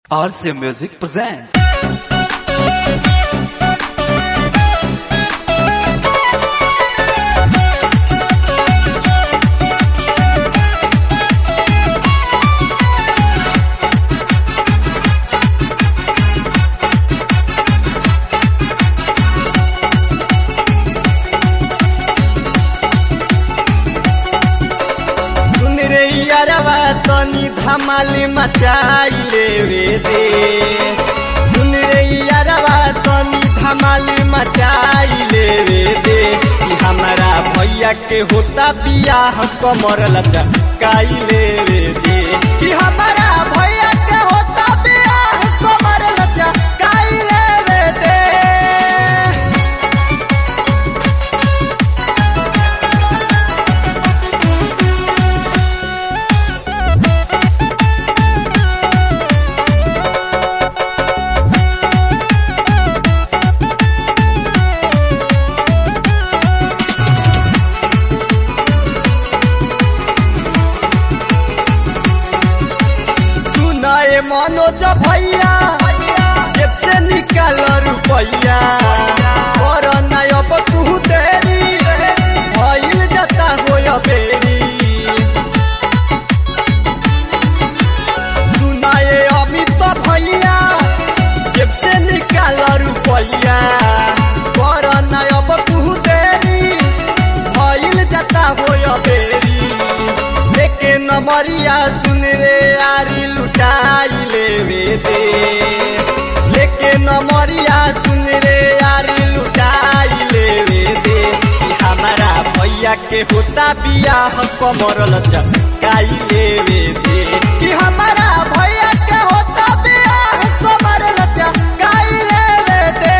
RC Music presents. तनी धमाली मचाई लेवे दे सुन रे यारवा तनी धमाली मचाई लेवे दे कि हमारा भैया के होता बियाह कमर लचकाई लेवे दे कि हमारा भैया के होता बियाह कमर लचकाई लेवे दे। मनोज भैया जेब से निकाल रुपैया और अब तू देरी भइल जाता हो बेरी सुनाए अमित भैया जेब से निकाल रुपैया और अब तू देरी भइल जाता हो बेरी लेके नमरिया सुन रे आरी लुटाई लेवे दे लेके नमरिया सुन रे आरी लुटाई लेवे दे हमारा भैया के होता बियाह कमर लचकाई लेवे दे कि हमारा भैया के होता बियाह कमर लचकाई लेवे दे।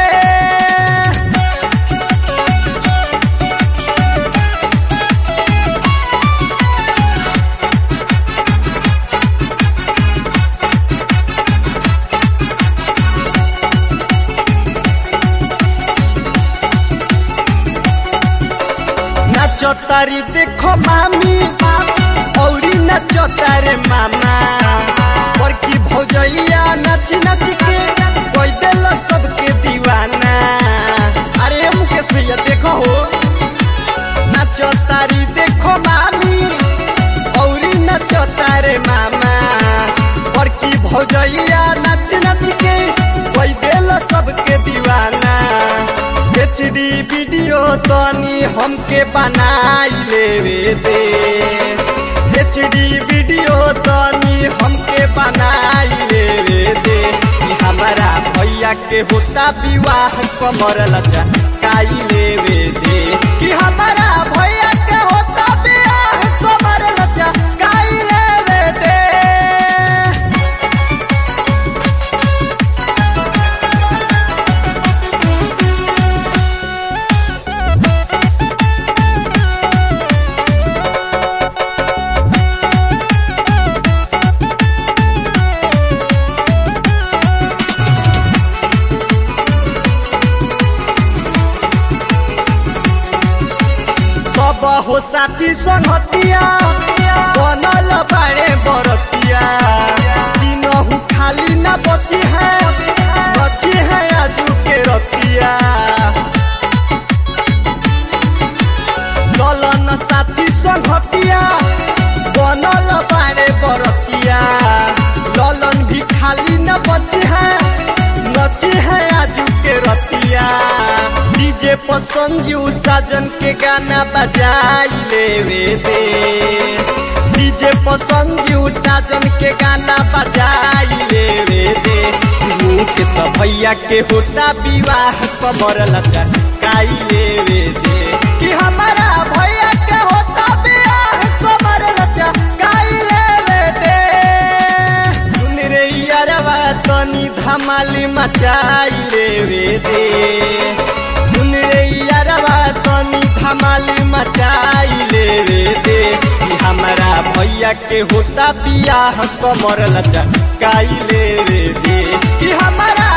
नचतारी देखो मामी औरी नचतारे मामा बड़की भौजैया नाची नाची के कोई दिल सबके दीवाना। अरे मुकेश भैया देखो हो नचतारी देखो मामी औरी नचतारे मामा बड़की भौजैया नाची नाची के कोई दिल सबके दीवाना। HD वीडियो तनी हमके बनाई लेवे दे HD वीडियो तनी हमके बनाई लेवे दे हमारा भैया के होता विवाह कमर लचकाई लेवे दे कि हमारा भैया के होता विवाह कमर लचकाई लेवे दे। हो साथी संगतिया बनल बाड़े बरतिया तीनों खाली न बची है आजू के रतिया ललन साथी संगतिया बनल बाड़े बरतिया ललन भी खाली न बची है आजू के रतिया। डीजे पर संजू साजन के गाना बजाई लेवे दे डीजे पर संजू साजन के गाना बजाई लेवे दे मुकेश भैया के होता विवाह कमर लचकाई लेवे दे कि हमारा भैया के होता विवाह कमर लचकाई लेवे दे। सुन रे यारवा तनी धमाली मचाई लेवे दे सुन रे यारवा तनी धमाली मचाई लेवे दे कि हमारा भैया के होता बियाह कमर लचकाई लेवे दे कि हमारा